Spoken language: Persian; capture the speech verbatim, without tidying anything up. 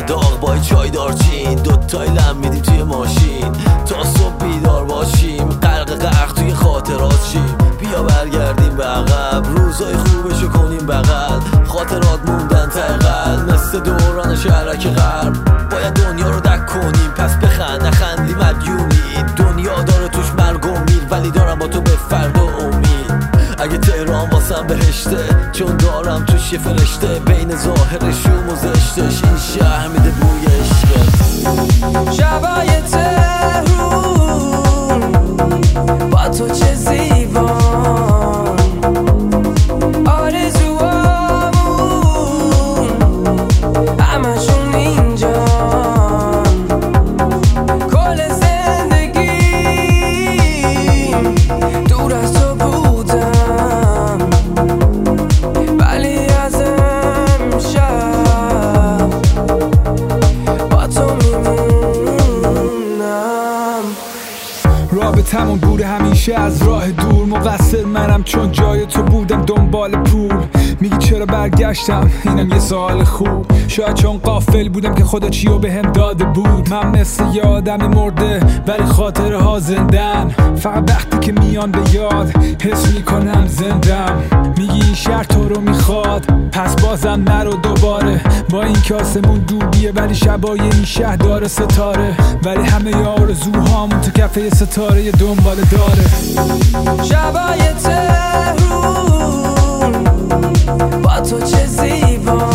داغ داغ با چای دارچین دوتای لم میدیم توی ماشین تا صبح بیدار باشیم غرق غرق توی خاطرات شیم بیا برگردیم به عقب روزای خوبشو کنیم بغل خاطرات موندن تقل مثل دوران شهرک غرب باید دنیا رو دک کنیم پس بخند نخندی مدیونی دنیا داره توش مرگ و میر ولی دارم با تو به فردا امید اگه تهران واسم بهشته چون دارم توش یه فرشته بین ظاهرش و زشتش این شهر میده بوی عشقت شبای تهرون با تو چه زیبان آرزوامون همشون اینجا کل زندگیم دور از تو بودم ولی از امشب با تو میمونم رابطمون بوده همیشه از راه دور مقصر منم چون جای تو بودم دنبال پول میگی چرا برگشتم اینم یه سوال خوب شاید چون غافل بودم که خدا چیو بهم داده بود من مثل یه آدم مرده ولی خاطره ها زندن فقط وقتی که میان به یاد حس میکنم زندم میگی این شهر تو رو میخواد پس بازم نرو دوباره با این که آسمون دوریه ولی شبای این شهر داره ستاره ولی همه آرزوهامون تو کفه ستاره یه دنبال داره شبای تهرون با تو چه زیبا